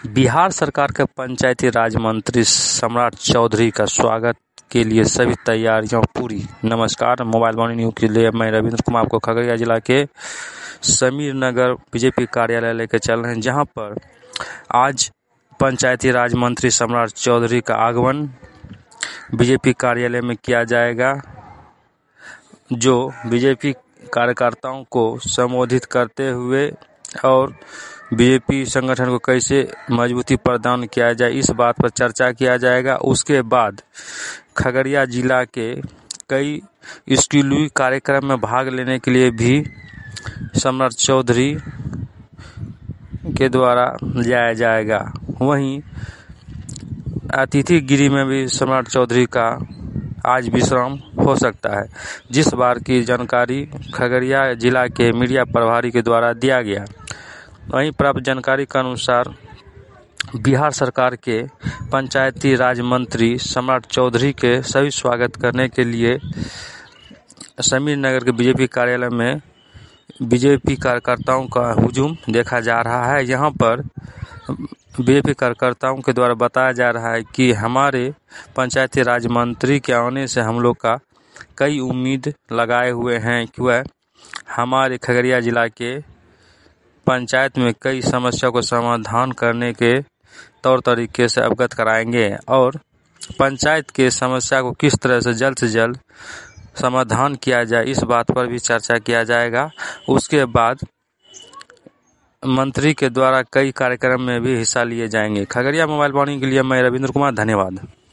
बिहार सरकार के पंचायती राज मंत्री सम्राट चौधरी का स्वागत के लिए सभी तैयारियां पूरी। नमस्कार, मोबाइल वाणी न्यूज के लिए मैं रविंद्र कुमार आपको खगड़िया जिला के समीर नगर बीजेपी कार्यालय लेकर चल रहे हैं, जहां पर आज पंचायती राज मंत्री सम्राट चौधरी का आगमन बीजेपी कार्यालय में किया जाएगा, जो बीजेपी कार्यकर्ताओं को संबोधित करते हुए और बीजेपी संगठन को कैसे मजबूती प्रदान किया जाए इस बात पर चर्चा किया जाएगा। उसके बाद खगड़िया जिला के कई स्कूली कार्यक्रम में भाग लेने के लिए भी सम्राट चौधरी के द्वारा जाया जाएगा। वहीं अतिथि गिरी में भी सम्राट चौधरी का आज विश्राम हो सकता है, जिस बार की जानकारी खगड़िया जिला के मीडिया प्रभारी के द्वारा दिया गया। वहीं प्राप्त जानकारी के अनुसार बिहार सरकार के पंचायती राज मंत्री सम्राट चौधरी के सभी स्वागत करने के लिए समीर नगर के बीजेपी कार्यालय में बीजेपी कार्यकर्ताओं का हुजूम देखा जा रहा है। यहां पर बीजेपी कार्यकर्ताओं के द्वारा बताया जा रहा है कि हमारे पंचायती राज मंत्री के आने से हम लोग का कई उम्मीद लगाए हुए हैं कि वह हमारे खगड़िया जिला के पंचायत में कई समस्या को समाधान करने के तौर तरीके से अवगत कराएंगे और पंचायत के समस्या को किस तरह से जल्द समाधान किया जाए इस बात पर भी चर्चा किया जाएगा। उसके बाद मंत्री के द्वारा कई कार्यक्रम में भी हिस्सा लिए जाएंगे। खगड़िया मोबाइल वाणी के लिए मैं रविंद्र कुमार, धन्यवाद।